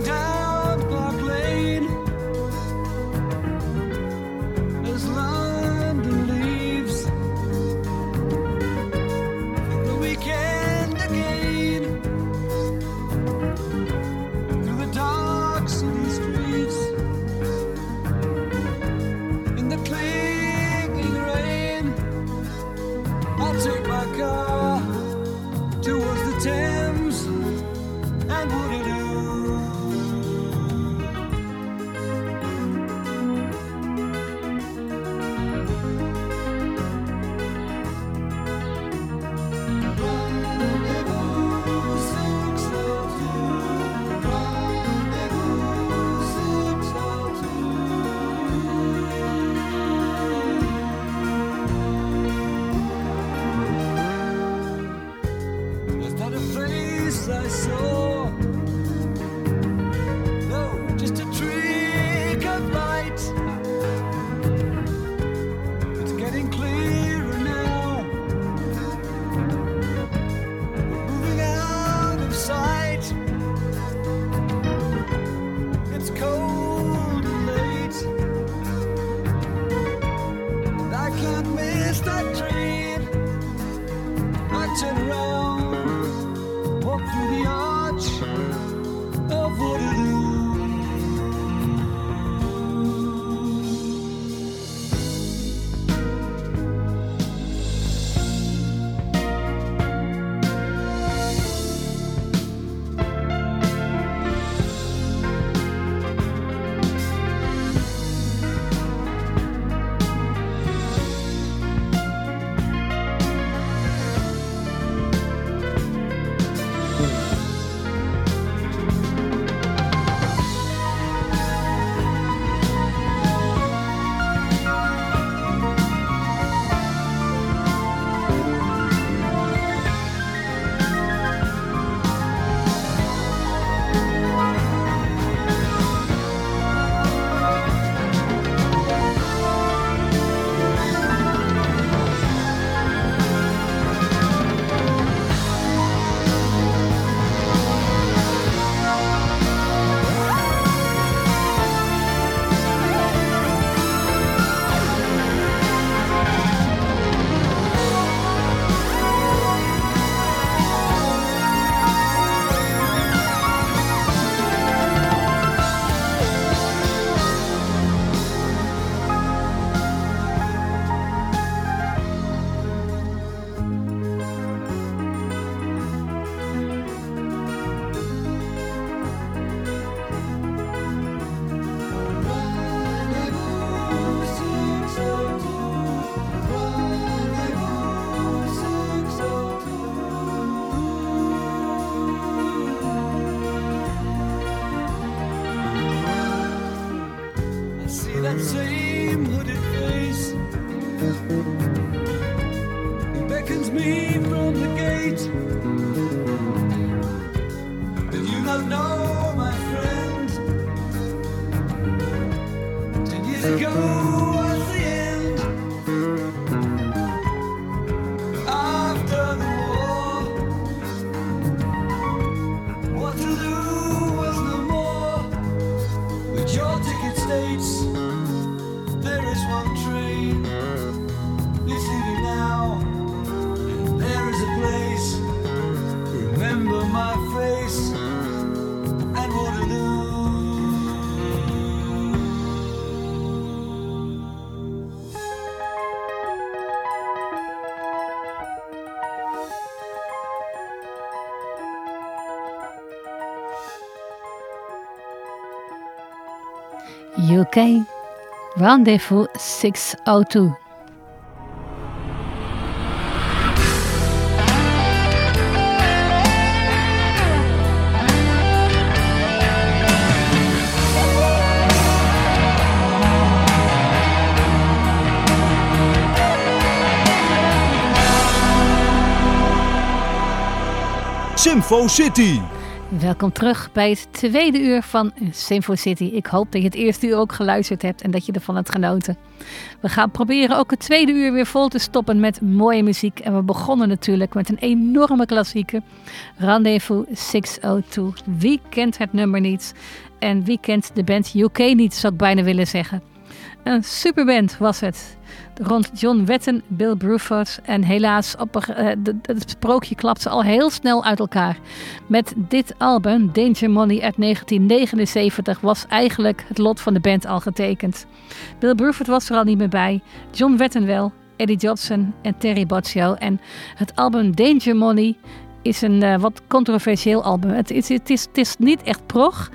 down Park Lane as London leaves for the weekend again through the dark city streets in the clinging rain. I'll take my car towards the Thames and Waterloo. Was that a face I saw? No, just a trick of light. It's getting clearer now. We're moving out of sight. It's cold and late, and I can't miss that train. I turn around, walk through the arch of Waterloo. I see that same hooded face. It beckons me from the gate. Did you not know, my friend? 10 years ago was the end. After the war, Waterloo was no more. But your ticket states there is one train. It's leaving now, and there is a place. Remember my face and Waterloo. UK Rendezvous 602. Symfo City. Welkom terug bij het tweede uur van Sinfo City. Ik hoop dat je het eerste uur ook geluisterd hebt en dat je ervan hebt genoten. We gaan proberen ook het tweede uur weer vol te stoppen met mooie muziek. En we begonnen natuurlijk met een enorme klassieker. Rendezvous 602. Wie kent het nummer niet? En wie kent de band UK niet, zou ik bijna willen zeggen. Een superband was het. Rond John Wetton, Bill Bruford. En helaas, het sprookje klapte al heel snel uit elkaar. Met dit album, Danger Money uit 1979, was eigenlijk het lot van de band al getekend. Bill Bruford was er al niet meer bij. John Wetton wel, Eddie Jobson en Terry Bozzio. En het album Danger Money is een wat controversieel album. Het is niet echt prog.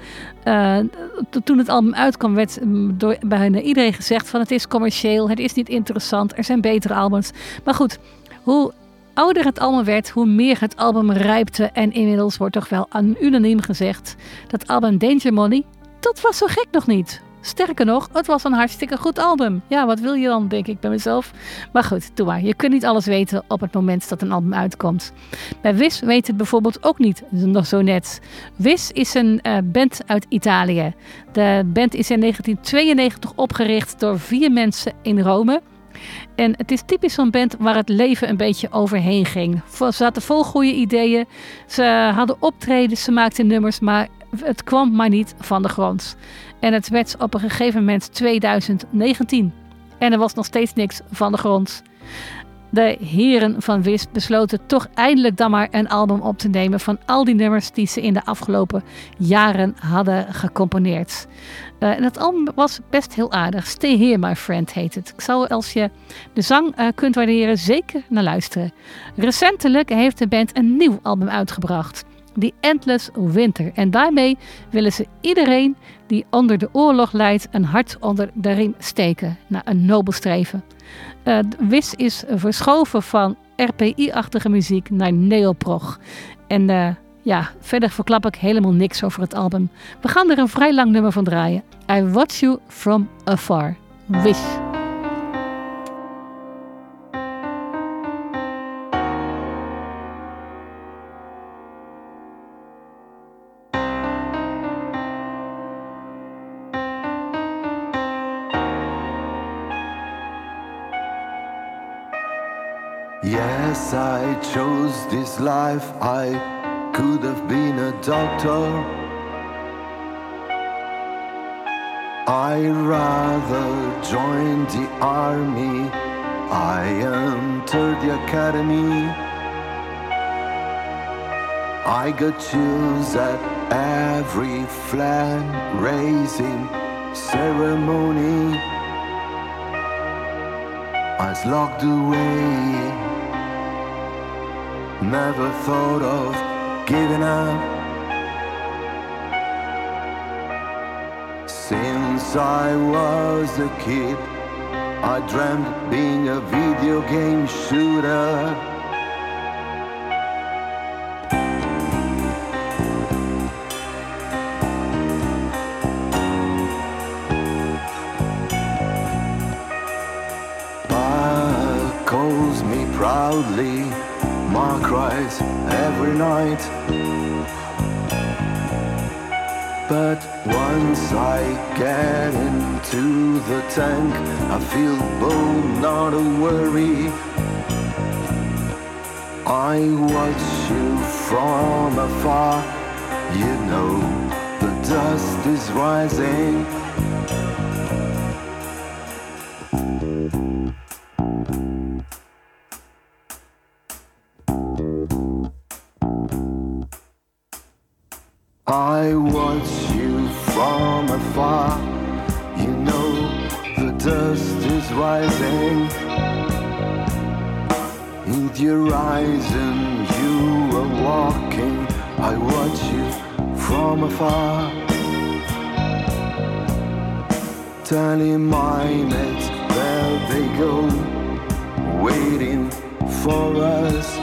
Toen het album uitkwam werd door bijna iedereen gezegd van het is commercieel, het is niet interessant, er zijn betere albums. Maar goed, hoe ouder het album werd, hoe meer het album rijpte. En inmiddels wordt toch wel unaniem gezegd dat album Danger Money, dat was zo gek nog niet. Sterker nog, het was een hartstikke goed album. Ja, wat wil je dan, denk ik bij mezelf. Maar goed, doe maar. Je kunt niet alles weten op het moment dat een album uitkomt. Bij Wish weet het bijvoorbeeld ook niet, nog zo net. Wish is een band uit Italië. De band is in 1992 opgericht door 4 mensen in Rome. En het is typisch zo'n band waar het leven een beetje overheen ging. Ze zaten vol goede ideeën. Ze hadden optredens, ze maakten nummers, maar het kwam maar niet van de grond. En het werd op een gegeven moment 2019. En er was nog steeds niks van de grond. De heren van Wish besloten toch eindelijk dan maar een album op te nemen van al die nummers die ze in de afgelopen jaren hadden gecomponeerd. En het album was best heel aardig. Stay Here My Friend heet het. Ik zou, als je de zang kunt waarderen, zeker naar luisteren. Recentelijk heeft de band een nieuw album uitgebracht. The Endless Winter. En daarmee willen ze iedereen die onder de oorlog lijdt een hart onder de riem steken. Nou, een nobel streven. Wish is verschoven van RPI-achtige muziek naar neoprog. En verder verklap ik helemaal niks over het album. We gaan er een vrij lang nummer van draaien. I Watch You From Afar. Wish. Yes, I chose this life. I could have been a doctor. I rather join the army. I entered the academy. I got chills at every flag raising ceremony. I was locked away. Never thought of giving up. Since I was a kid, I dreamt being a video game shooter. Pa calls me proudly. Ma cries every night. But once I get into the tank, I feel bold, not a worry. I watch you from afar. You know the dust is rising. I watch you from afar. You know the dust is rising. In your eyes and you are walking. I watch you from afar. Telling mine it, there they go, waiting for us.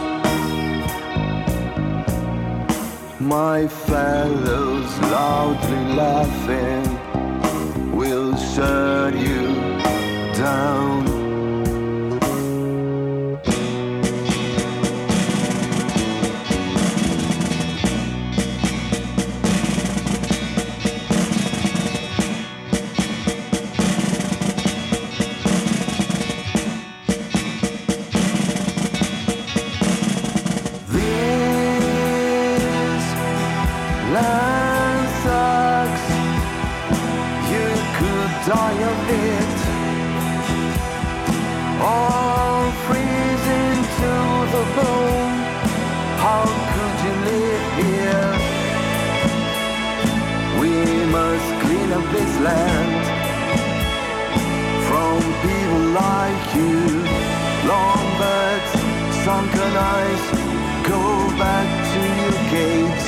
My fellows loudly laughing will shut you down. this land. From people like you, long birds, sunken eyes, go back to your gates.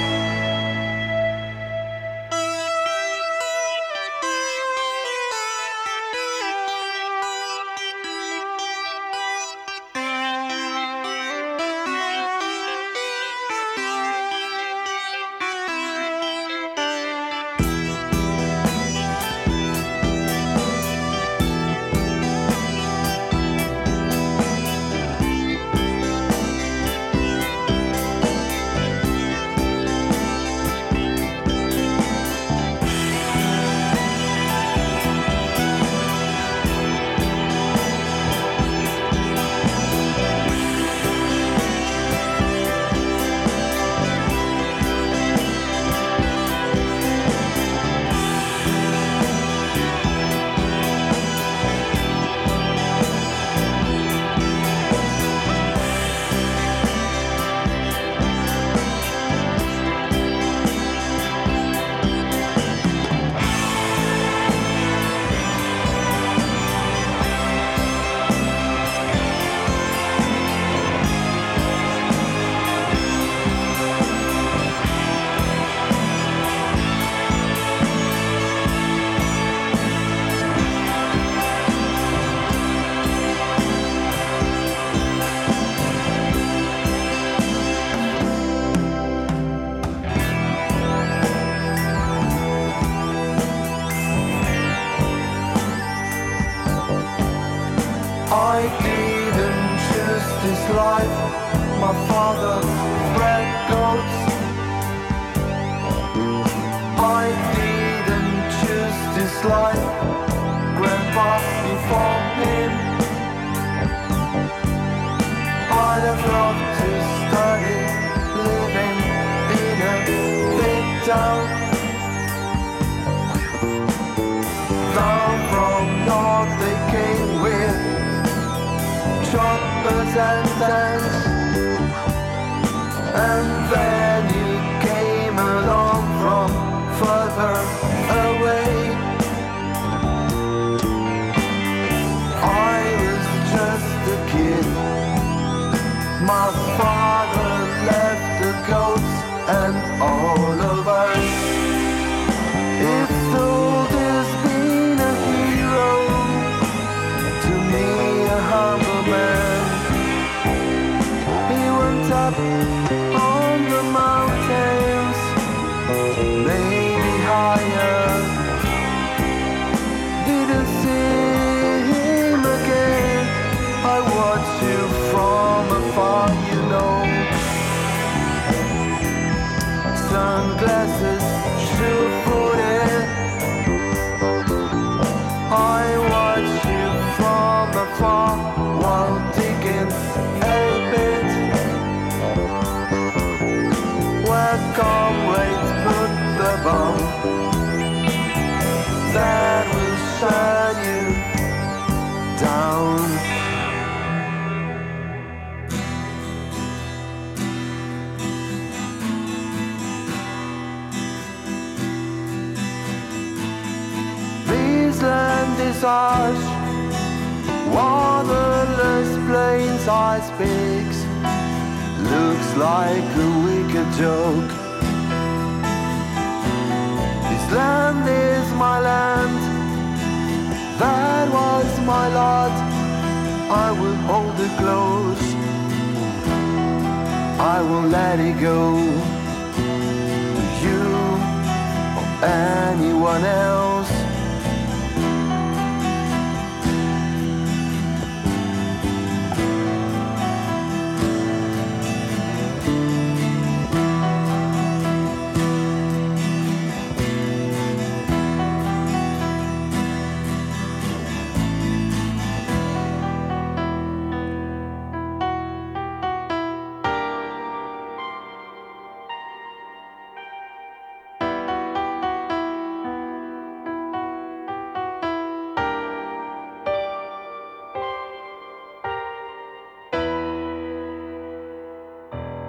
I didn't choose this life. My father bred goats. I didn't choose this life. Grandpa before him. I'd have loved to study living in a big town. Down from north they came with choppers and dance. And then you came along from further away. I was just a kid. My father left the goats and all of us. If told has been a hero, to me a humble man. He went up on the mountains, maybe higher. Didn't see him again. I watch you from afar, you know. Sunglasses, shoe-footed. I watch you from afar while digging a pit where comrades put the bomb that will shut you down. This land is harsh, waterless plains, ice peaks. Looks like a wicked joke. This land is my land, that was my lot. I will hold it close, I won't let it go. You or anyone else.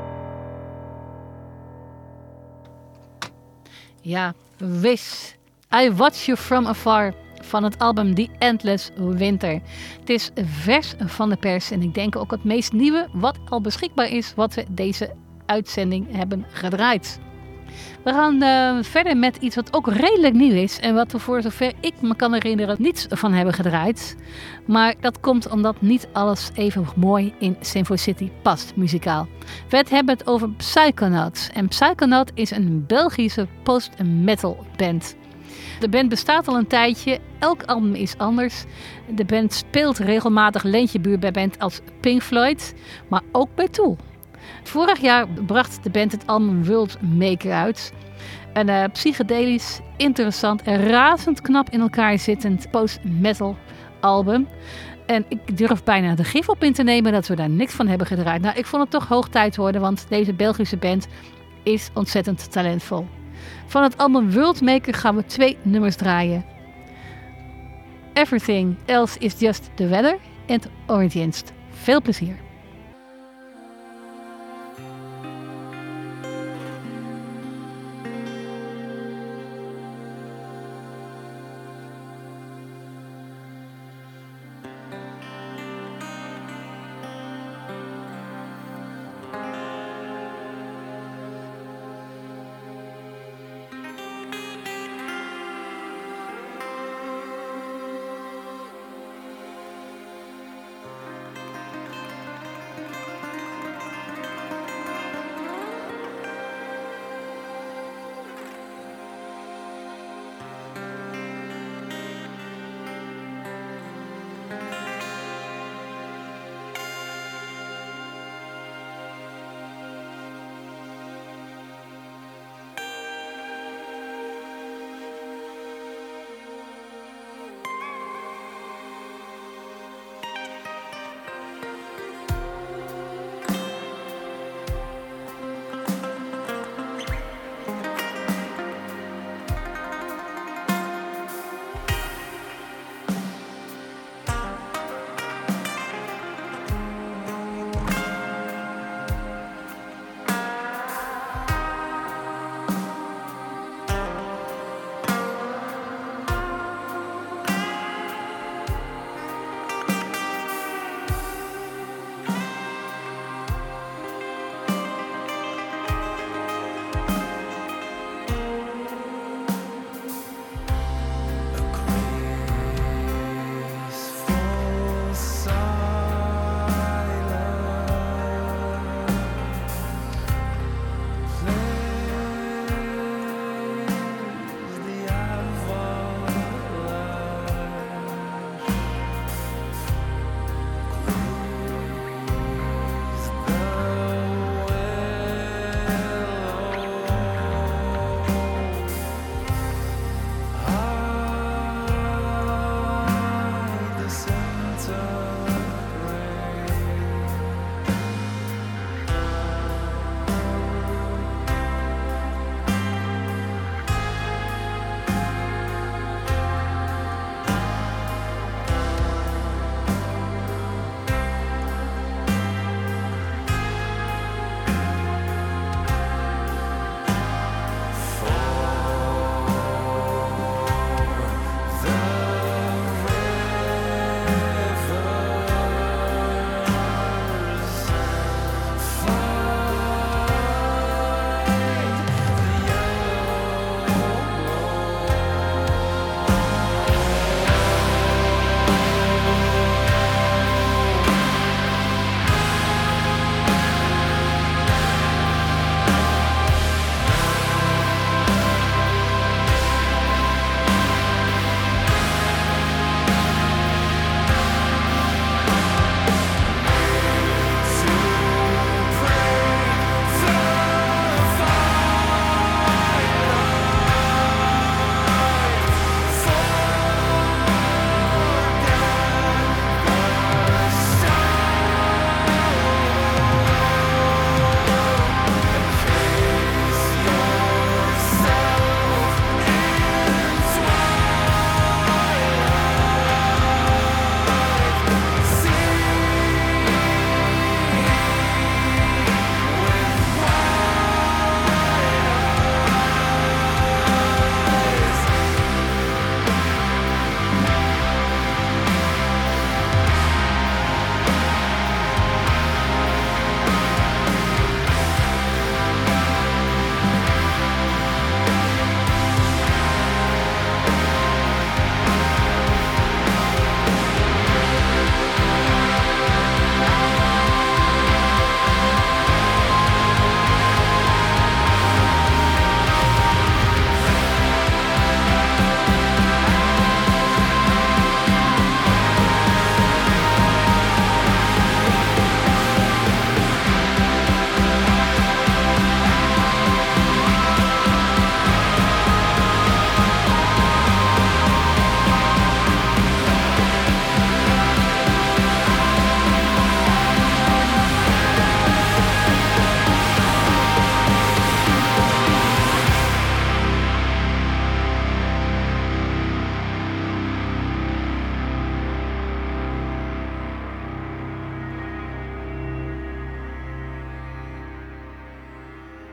Ja, Wish I Watch You From Afar van het album The Endless Winter. Het is vers van de pers en ik denk ook het meest nieuwe wat al beschikbaar is wat we deze uitzending hebben gedraaid. We gaan verder met iets wat ook redelijk nieuw is en wat we voor zover ik me kan herinneren niets van hebben gedraaid. Maar dat komt omdat niet alles even mooi in Sinfo City past muzikaal. We hebben het over Psychonauts en Psychonauts is een Belgische post-metal band. De band bestaat al een tijdje, elk album is anders. De band speelt regelmatig leentjebuur bij band als Pink Floyd, maar ook bij Tool. Vorig jaar bracht de band het album World Maker uit. Een psychedelisch, interessant en razend knap in elkaar zittend post-metal album. En ik durf bijna de gif op in te nemen dat we daar niks van hebben gedraaid. Nou, ik vond het toch hoog tijd worden, want deze Belgische band is ontzettend talentvol. Van het album World Maker gaan we 2 nummers draaien. Everything Else Is Just The Weather en Orientinst. Veel plezier.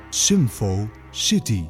Sinfo City.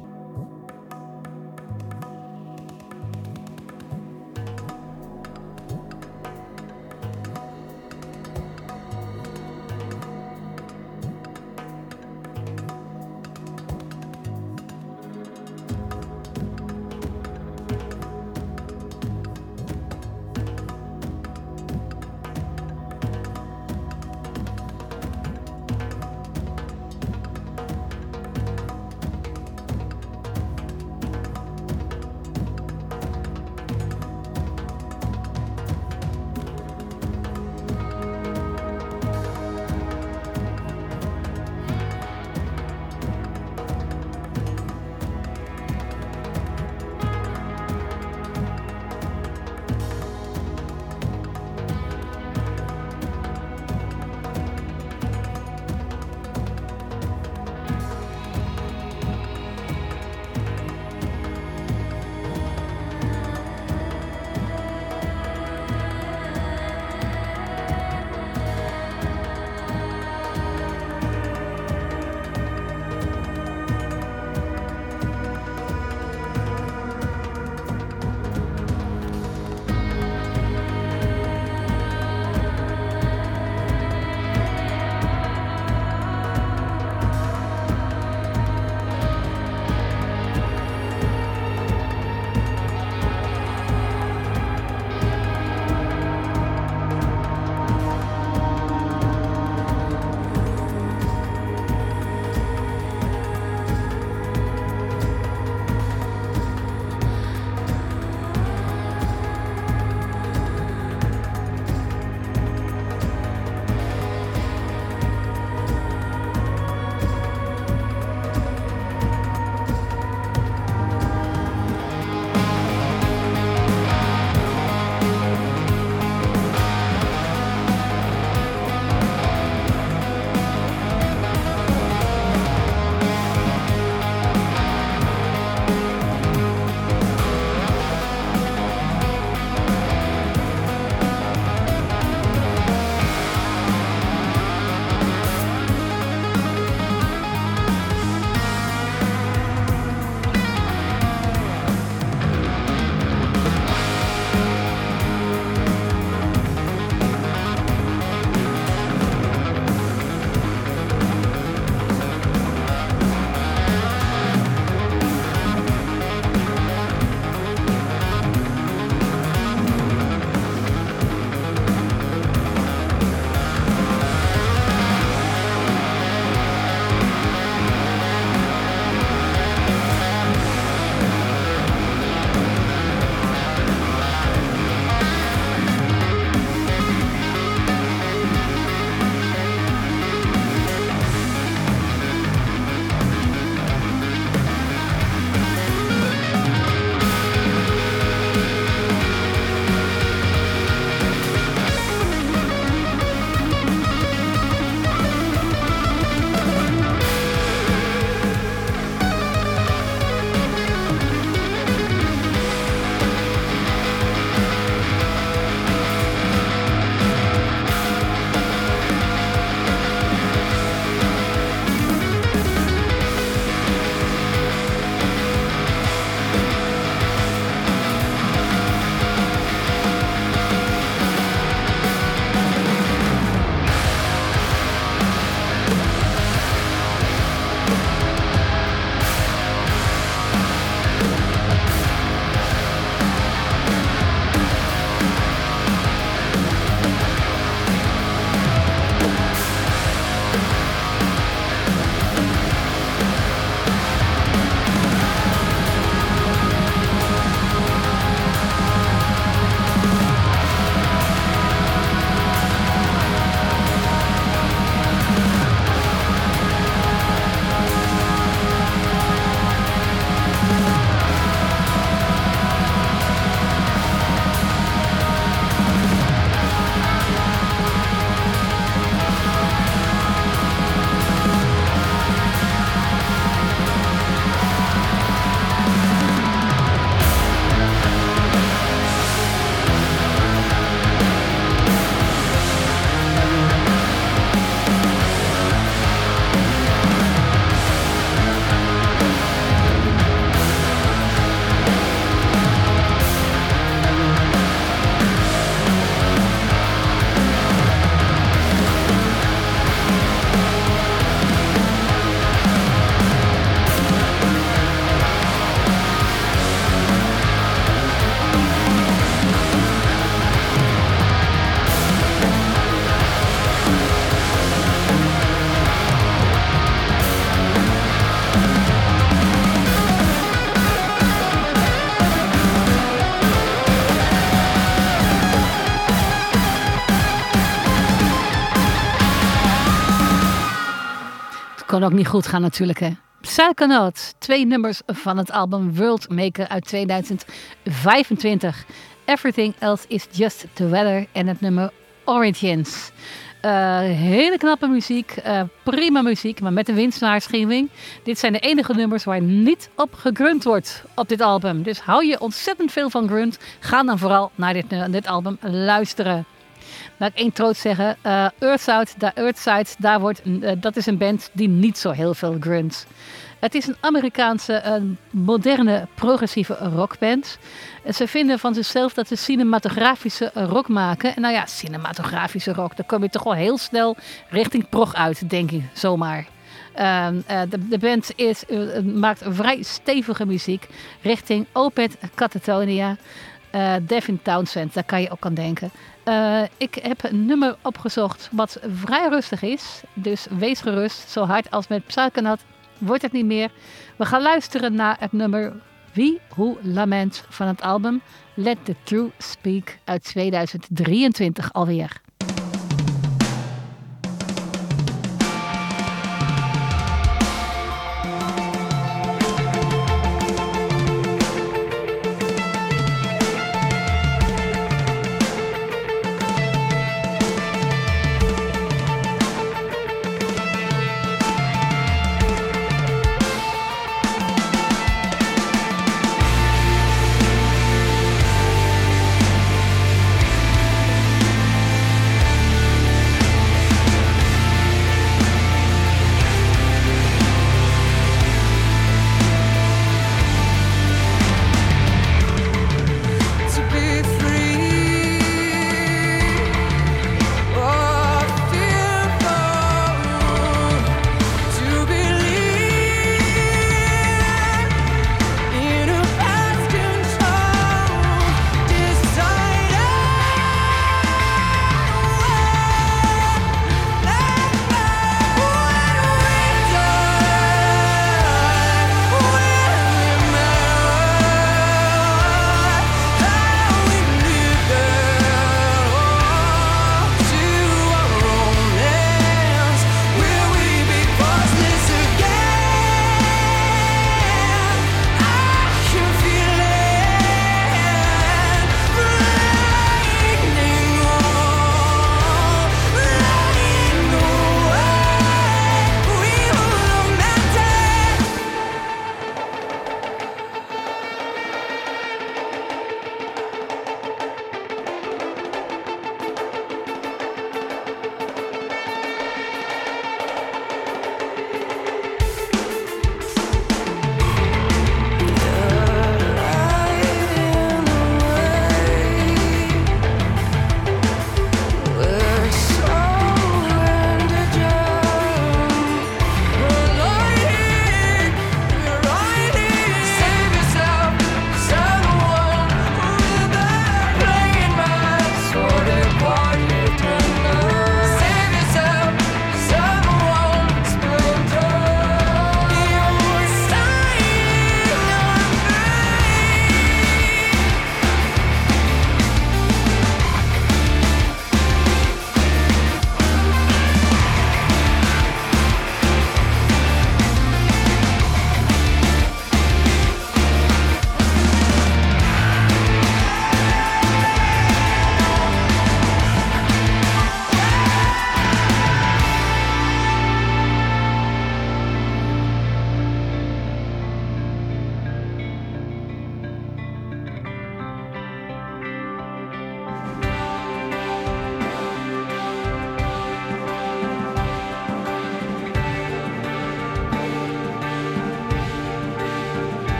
Kon ook niet goed gaan natuurlijk, hè. Psychonauts, 2 nummers van het album World Maker uit 2025. Everything Else Is Just the Weather en het nummer Origins. Hele knappe muziek, prima muziek, maar met een winstwaarschuwing. Dit zijn de enige nummers waar niet op gegrunt wordt op dit album. Dus hou je ontzettend veel van grunt, ga dan vooral naar dit album luisteren. Laat ik één troost zeggen, Earthside, dat is een band die niet zo heel veel grunt. Het is een Amerikaanse, moderne, progressieve rockband. Ze vinden van zichzelf dat ze cinematografische rock maken. En nou ja, cinematografische rock, dan kom je toch wel heel snel richting prog uit, denk ik, zomaar. De band maakt vrij stevige muziek richting Opeth Catatonia, Devin Townsend, daar kan je ook aan denken. Ik heb een nummer opgezocht wat vrij rustig is, dus wees gerust, zo hard als met Psychonaut wordt het niet meer. We gaan luisteren naar het nummer Wie Who Lament van het album Let the Truth Speak uit 2023 alweer.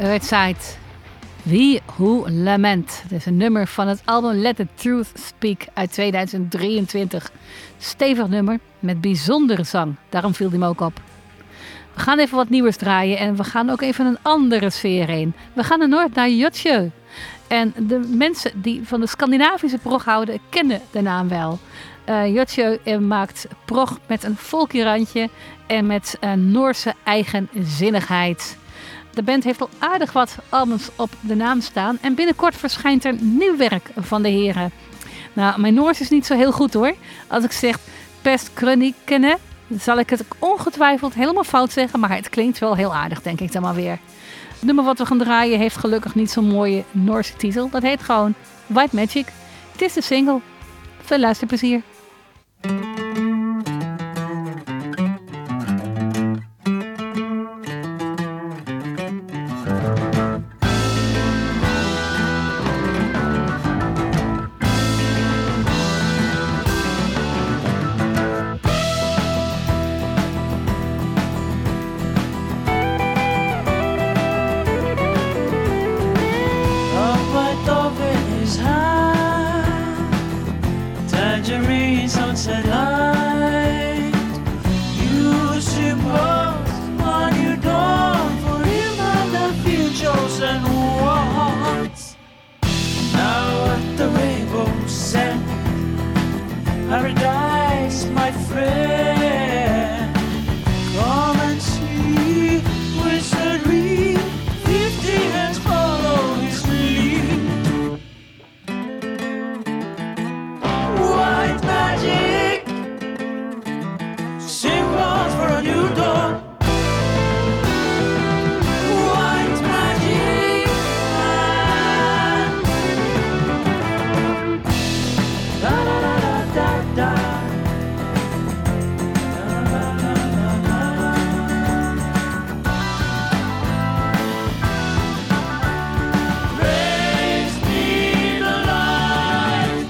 Earthside. We Who Lament. Dat is een nummer van het album Let the Truth Speak uit 2023. Stevig nummer met bijzondere zang. Daarom viel die me ook op. We gaan even wat nieuws draaien en we gaan ook even een andere sfeer in. We gaan naar Noord, naar Jotje. En de mensen die van de Scandinavische prog houden, kennen de naam wel. Jotje maakt prog met een folky randje en met een Noorse eigenzinnigheid. De band heeft al aardig wat albums op de naam staan en binnenkort verschijnt er nieuw werk van de heren. Nou, mijn Noors is niet zo heel goed hoor. Als ik zeg Pest Krönikene, zal ik het ongetwijfeld helemaal fout zeggen, maar het klinkt wel heel aardig, denk ik dan maar weer. Het nummer wat we gaan draaien heeft gelukkig niet zo'n mooie Noorse titel. Dat heet gewoon White Magic. Het is de single. Veel luisterplezier. Sunset light. You suppose when you don't for him and the few chosen ones. Now at the rainbow's end, paradise, my friend. Come and see, wizard read, 50 hands follow his lead. White magic, symbols for a new dawn. White magic, da da da da da da. Raise me the light.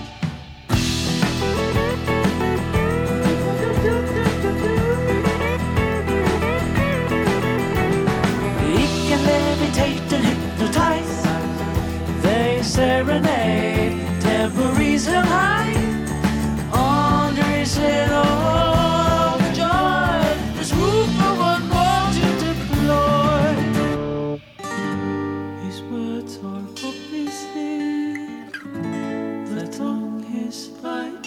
He can levitate and hypnotize. They serenade, temporaries held high. Under his head of joy, this roof for one more to deploy. His words are opposite, the tongue is bright.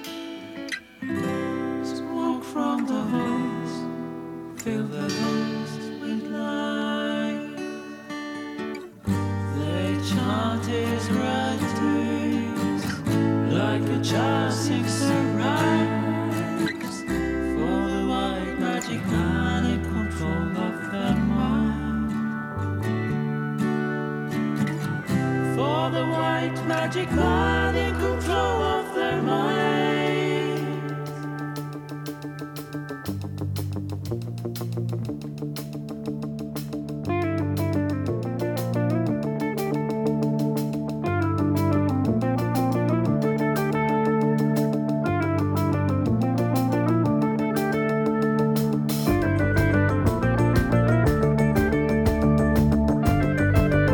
Smoke from the hose, fill the lungs with light. They chant his writings like a child sings the rhymes. For the white magic man in control of their mind. For the white magic man in control of their mind.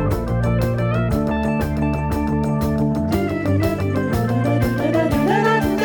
Da da da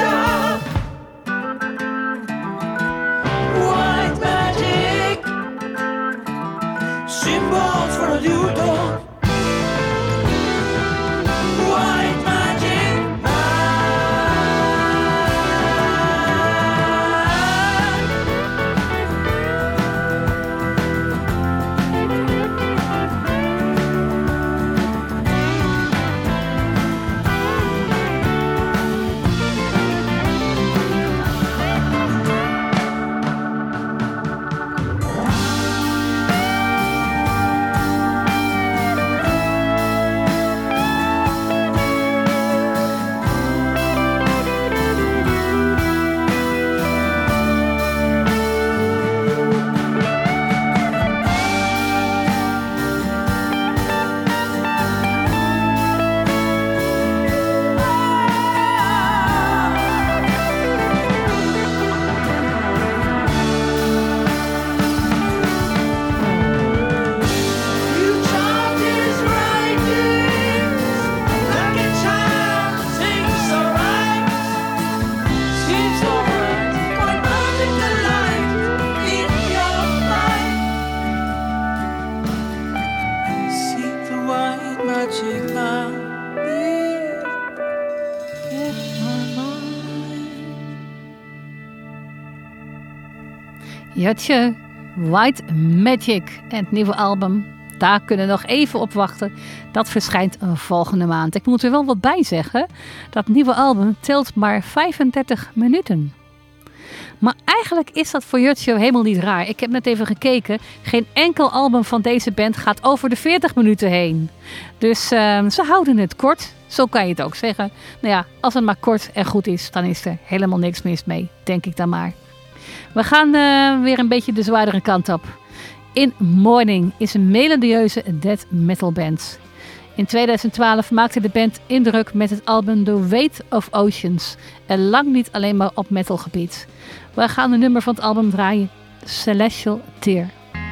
Jatje, White Magic en het nieuwe album. Daar kunnen we nog even op wachten. Dat verschijnt volgende maand. Ik moet er wel wat bij zeggen. Dat nieuwe album telt maar 35 minuten. Maar eigenlijk is dat voor Jatje helemaal niet raar. Ik heb net even gekeken. Geen enkel album van deze band gaat over de 40 minuten heen. Dus ze houden het kort. Zo kan je het ook zeggen. Nou ja, als het maar kort en goed is, dan is er helemaal niks mis mee. Denk ik dan maar. We gaan weer een beetje de zwaardere kant op. In Morning is een melodieuze death metal band. In 2012 maakte de band indruk met het album The Weight of Oceans. En lang niet alleen maar op metalgebied. We gaan een nummer van het album draaien. Celestial Tear.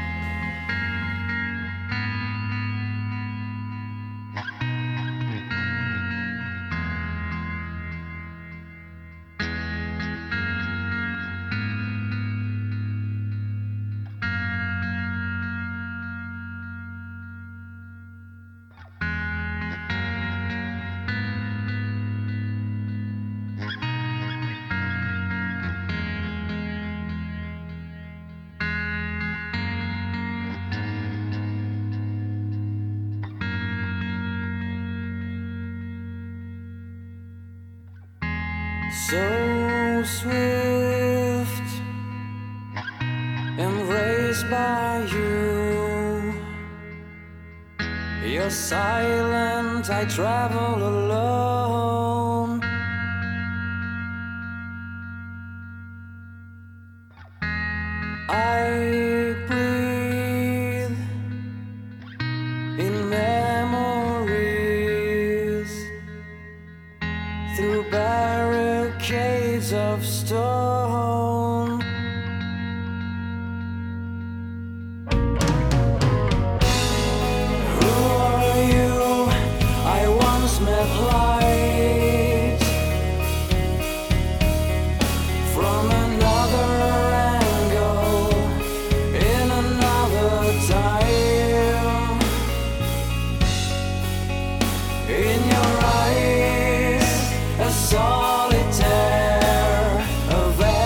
So swift, embraced by you. You're silent, I travel alone. I breathe in memories through barricades of stone. Who are you? I once met light from another angle in another time. In your eyes, a solitaire, a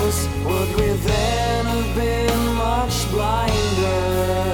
us, would we then have been much blinder?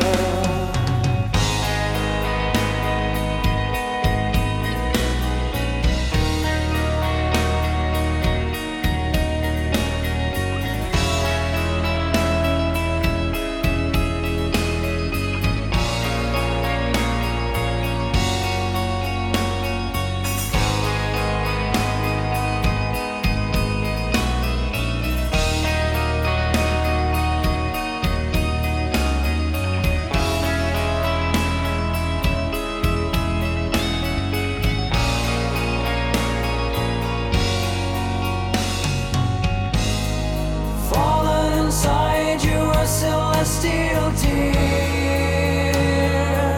Celestial tear.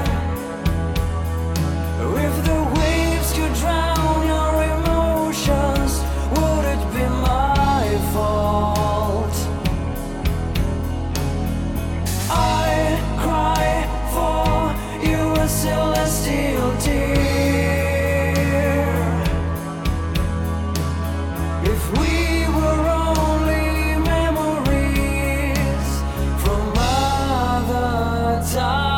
If the waves could drown your emotions, would it be my fault? I cry for you, a celestial tear. If we were only memories from other times.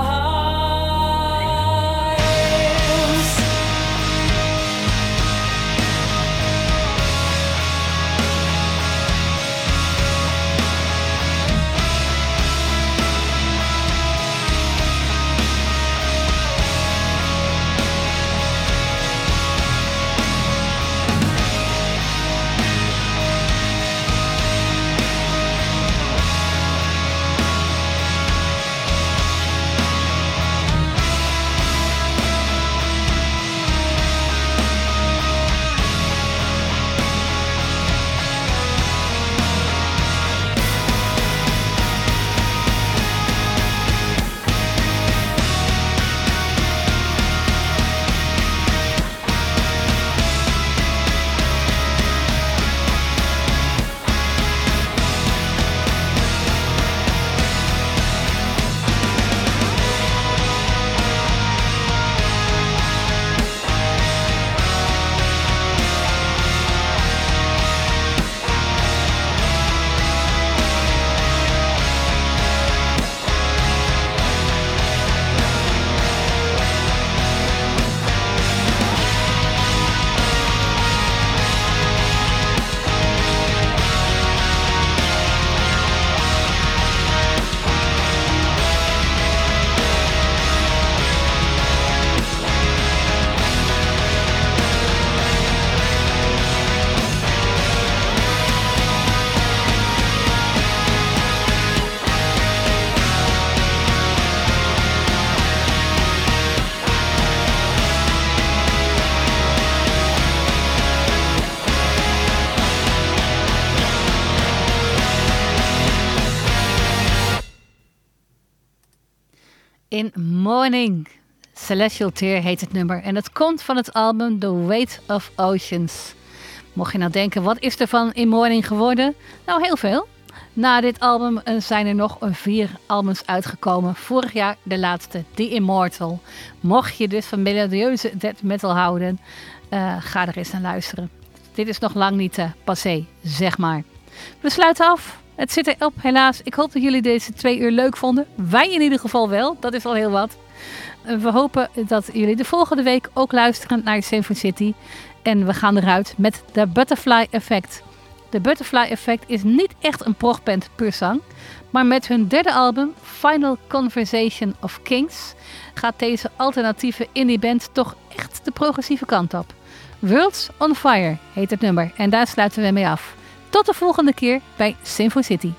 In Morning. Celestial Tear heet het nummer. En het komt van het album The Weight of Oceans. Mocht je nou denken, wat is er van In Morning geworden? Nou, heel veel. Na dit album zijn er nog 4 albums uitgekomen. Vorig jaar de laatste, The Immortal. Mocht je dus van melodieuze death metal houden, ga er eens naar luisteren. Dit is nog lang niet passé, zeg maar. We sluiten af. Het zit erop, helaas. Ik hoop dat jullie deze 2 uur leuk vonden. Wij in ieder geval wel. Dat is al heel wat. We hopen dat jullie de volgende week ook luisteren naar Symphony City. En we gaan eruit met The Butterfly Effect. The Butterfly Effect is niet echt een progband puur zang. Maar met hun 3e album, Final Conversation of Kings, gaat deze alternatieve indie band toch echt de progressieve kant op. Worlds on Fire heet het nummer. En daar sluiten we mee af. Tot de volgende keer bij Symphony City.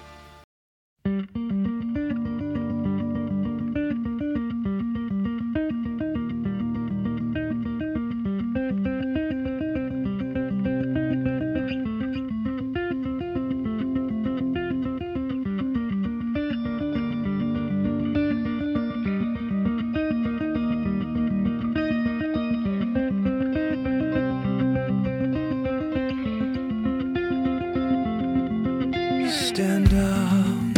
Stand up,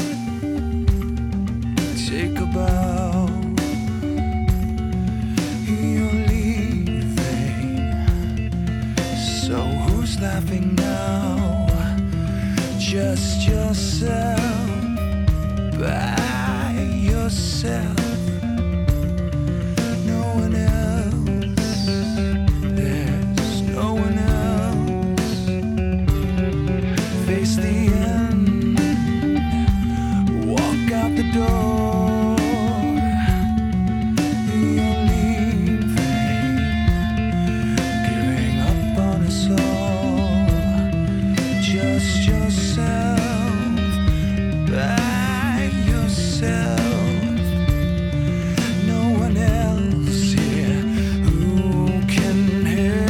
take a bow. You're leaving, so who's laughing now? just yourself, by yourself. No one else, there's no one else. Face the end, walk out the door. You're leaving, giving up on us all. Just yourself, by yourself. No one else here who can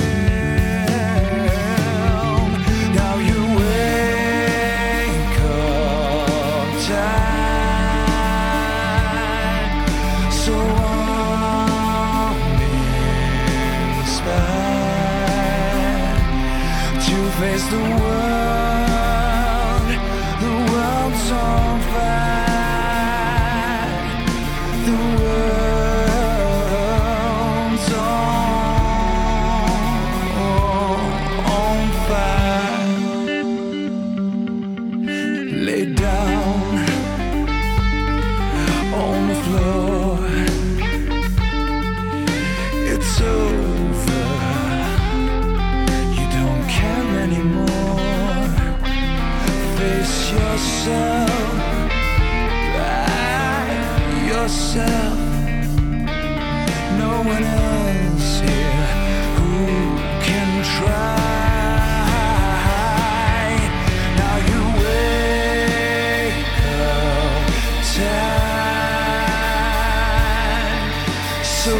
help. Now you wake up tired, so uninspired to face the world. The world's on fire. The world's on fire. Lay down on the floor. It's over. You don't care anymore. Face yourself, by yourself. No one else here who can try. Now you wake up tired, so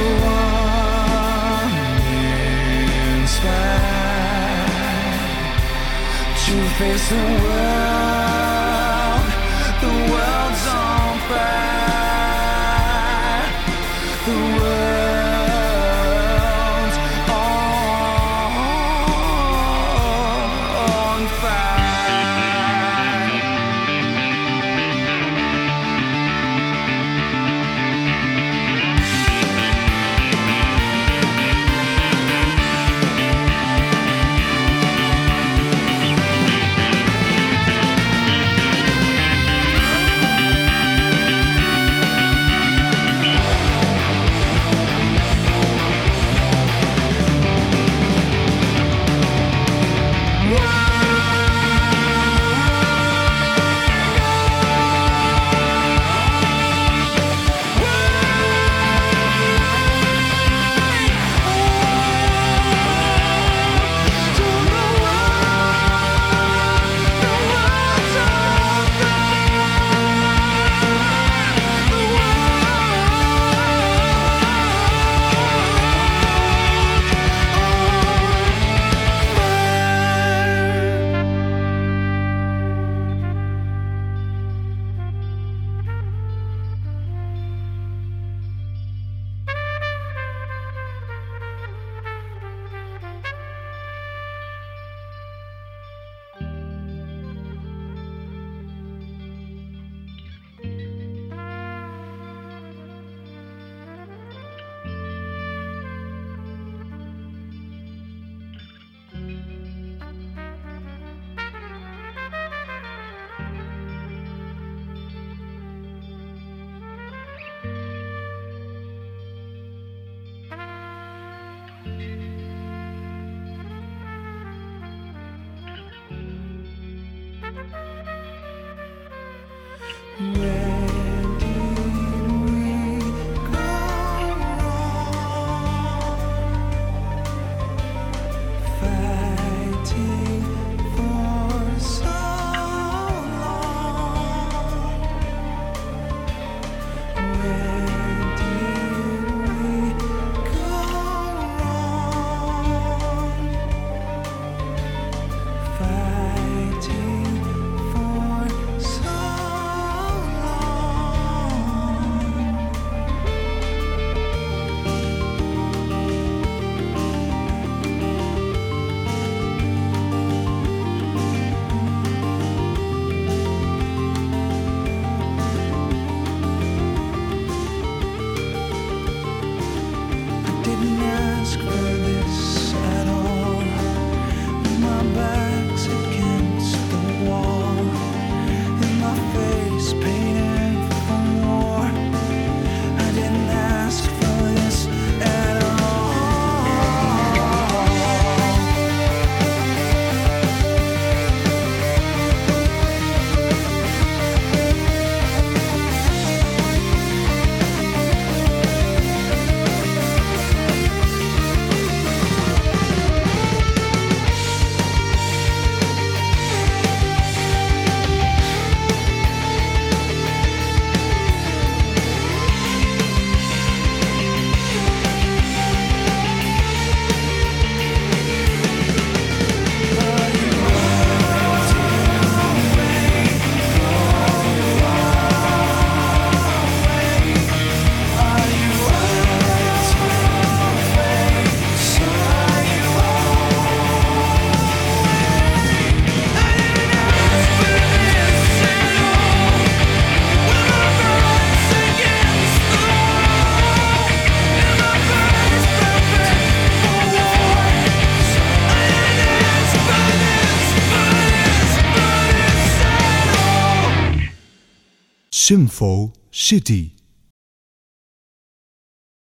uninspired to face the world. The world's on fire. The world's on fire. Fighting for so Symfo City.